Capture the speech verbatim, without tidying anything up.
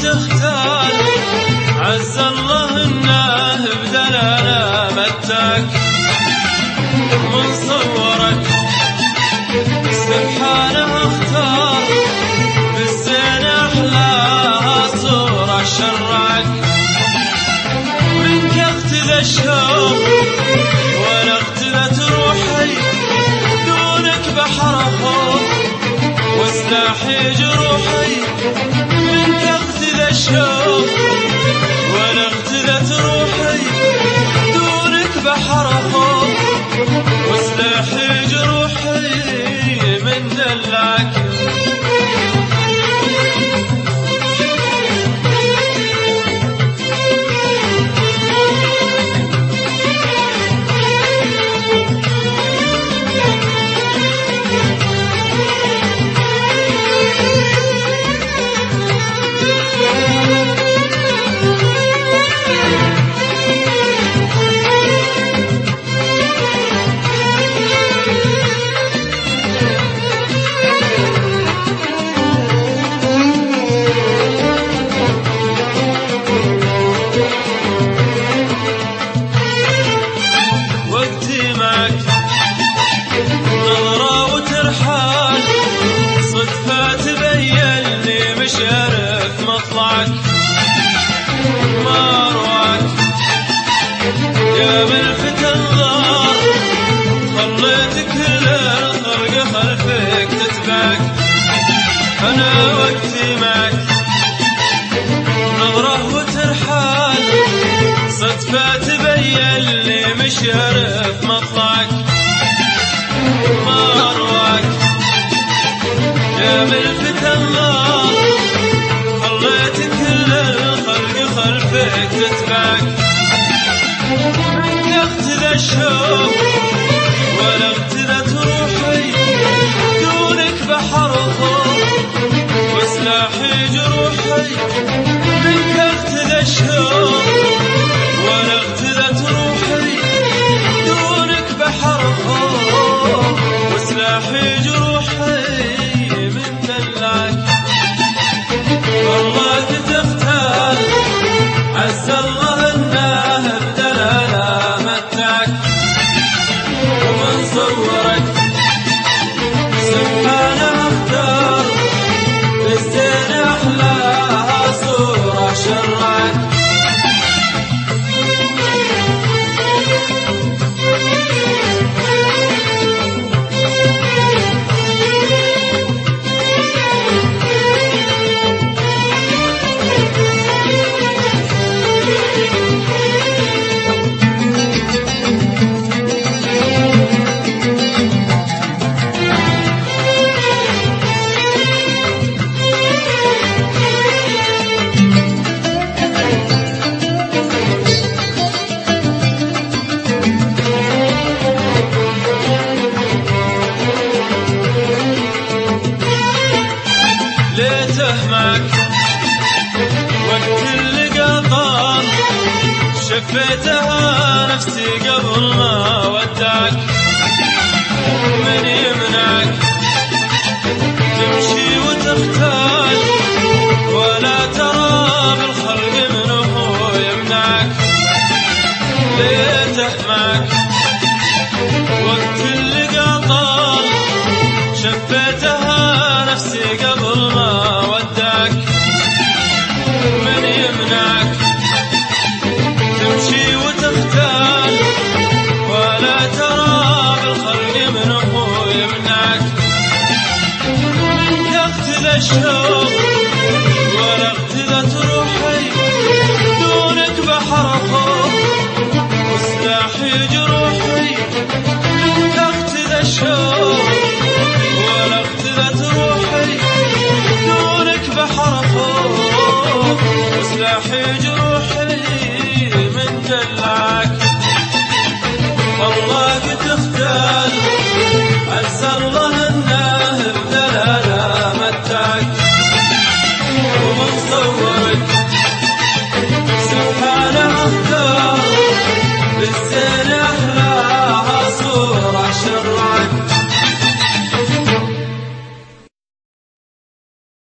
تختال عز الله انه بدلاله متاك من صورك سبحانه اختار بالزين احلاها صورة شرعك منك اختذى الشوق ولا اختذت روحي دونك بحر خوف وسلاحي جروحي منك اختذى الشوق ولا اختذت روحي دونك بحر خوف وسلاحي جروحي من دلعك نظرة وترحال صدفة تبين لي مشارف مطلعك ما رواك يا ملفت النظر خليت كل الخلق خلفك تتبعك أنا وقتي معك نظرة وترحال صدفة تبين لي مشارف مطلعك ما رواك يا ملفت النار خليت كل الخلق خلفك تتبعك منك اختذى الشوق ولا اختذت روحي دونك بحر خوف وسلاحي جروحي منك اختذى الشوق ولا اختذت روحي دونك بحر خوف وسلاحي جروحي من دلعك والله تختال عز الله انه بدلاله متعك ومن صورك سبحانه اختار بالزين احلاها صورة شرعك ليته معك وقت اللقا طال شفيتها نفسي قبل ما ودعك من يمنعك تمشي وتختال ولا ترى بالخلق منه يمنعك ليته معك وقت اللقا طال شفيتها نفسي قبل ما ودعك من يمنعك تمشي وتختال ولا ترى بالخلق منه يمنعك منك اختذى الشوق ولا اختذت روحي دونك بحر خوف وسلاحي جروحي منك اختذى الشوق ولا اختذت روحي دونك بحر خوف وسلاحي جروحي من دلعك والله تختال عز الله انه بدلاله متعك ومن صورك سبحانه اختار بالزين